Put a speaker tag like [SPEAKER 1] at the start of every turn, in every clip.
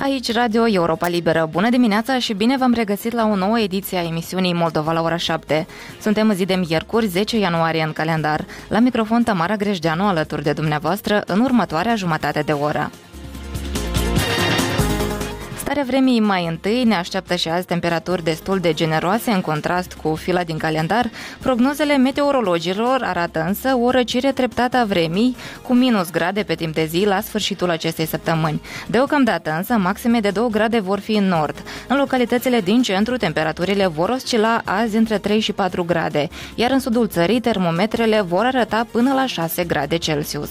[SPEAKER 1] Aici Radio Europa Liberă. Bună dimineața și bine v-am regăsit la o nouă ediție a emisiunii Moldova la ora 7. Suntem în zi de miercuri, 10 ianuarie în calendar. La microfon Tamara Grejdeanu alături de dumneavoastră în următoarea jumătate de oră. Starea vremii mai întâi ne așteaptă și azi temperaturi destul de generoase în contrast cu fila din calendar. Prognozele meteorologilor arată însă o răcire treptată a vremii cu minus grade pe timp de zi la sfârșitul acestei săptămâni. Deocamdată însă maxime de 2 grade vor fi în nord. În localitățile din centru temperaturile vor oscila azi între 3 și 4 grade, iar în sudul țării termometrele vor arăta până la 6 grade Celsius.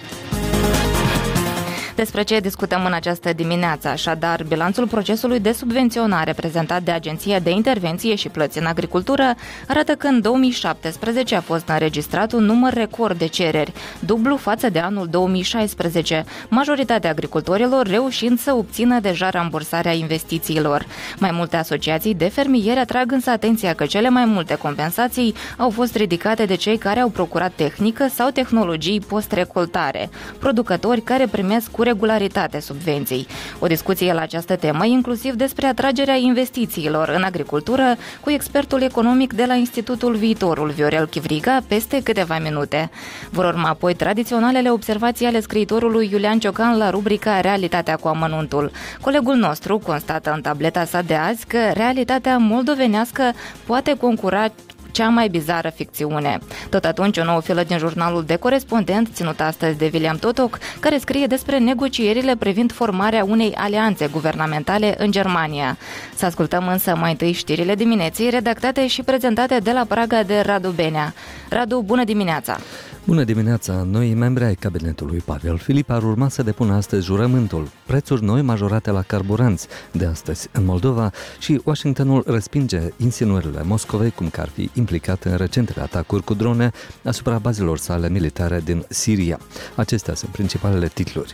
[SPEAKER 1] Despre ce discutăm în această dimineață, așadar, bilanțul procesului de subvenționare prezentat de Agenția de Intervenție și Plăți în Agricultură arată că în 2017 a fost înregistrat un număr record de cereri, dublu față de anul 2016, majoritatea agricultorilor reușind să obțină deja rambursarea investițiilor. Mai multe asociații de fermieri atrag însă atenția că cele mai multe compensații au fost ridicate de cei care au procurat tehnică sau tehnologii post-recoltare, producători care primesc cu regularitate subvenții. O discuție la această temă, inclusiv despre atragerea investițiilor în agricultură, cu expertul economic de la Institutul Viitorul, Viorel Chivriga, peste câteva minute. Vor urma apoi tradiționalele observații ale scriitorului Iulian Ciocan la rubrica Realitatea cu amănuntul. Colegul nostru constată în tableta sa de azi că realitatea moldovenească poate concura cea mai bizară ficțiune. Tot atunci, o nouă filă din jurnalul De Corespondent, ținut astăzi de William Totoc, care scrie despre negocierile privind formarea unei alianțe guvernamentale în Germania. Să ascultăm însă mai întâi știrile dimineții, redactate și prezentate de la Praga de Radu Benea. Radu, bună dimineața!
[SPEAKER 2] Bună dimineața! Noi membri ai cabinetului Pavel Filip ar urma să depună astăzi jurământul. Prețuri noi majorate la carburanți de astăzi în Moldova și Washingtonul respinge insinuările Moscovei cum că ar fi implicat în recentele atacuri cu drone asupra bazelor sale militare din Siria. Acestea sunt principalele titluri.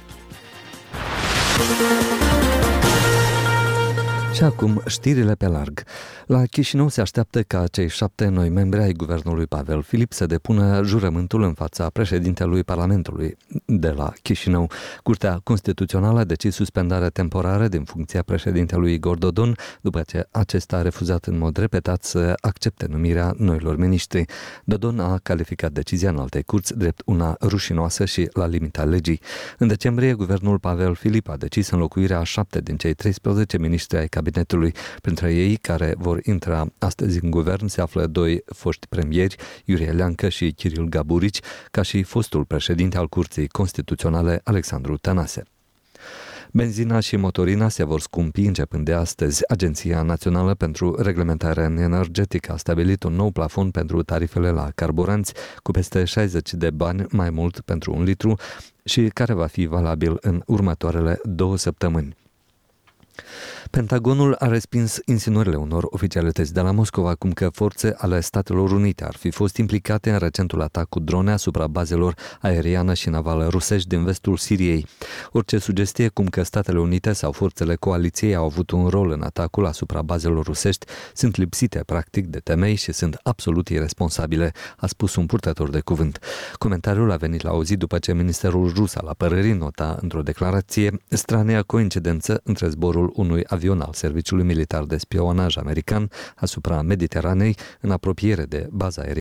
[SPEAKER 2] Și acum, știrile pe larg. La Chișinău se așteaptă ca cei 7 noi membri ai guvernului Pavel Filip să depună jurământul în fața președintelui Parlamentului de la Chișinău. Curtea Constituțională a decis suspendarea temporară din funcția președintelui Igor Dodon, după ce acesta a refuzat în mod repetat să accepte numirea noilor miniștri. Dodon a calificat decizia în alte curți drept una rușinoasă și la limita legii. În decembrie, guvernul Pavel Filip a decis înlocuirea a 7 din cei 13 miniștri ai cabinetului. Printre ei care vor intra astăzi în guvern se află 2 foști premieri, Iurie Leancă și Kiril Gaburici, ca și fostul președinte al Curții Constituționale, Alexandru Tănase. Benzina și motorina se vor scumpi începând de astăzi. Agenția Națională pentru Reglementare Energetică a stabilit un nou plafon pentru tarifele la carburanți cu peste 60 de bani mai mult pentru un litru și care va fi valabil în următoarele 2 săptămâni. Pentagonul a respins insinuările unor oficialități de la Moscova cum că forțe ale Statelor Unite ar fi fost implicate în recentul atac cu drone asupra bazelor aeriană și navală rusești din vestul Siriei. Orice sugestie cum că Statele Unite sau forțele coaliției au avut un rol în atacul asupra bazelor rusești sunt lipsite practic de temei și sunt absolut irresponsabile, a spus un purtător de cuvânt. Comentariul a venit la o zi după ce Ministerul Rus al Apărării nota într-o declarație strania coincidență între zborul unui avion al Serviciului Militar de Spionaj american asupra Mediteranei în apropiere de baza aeriană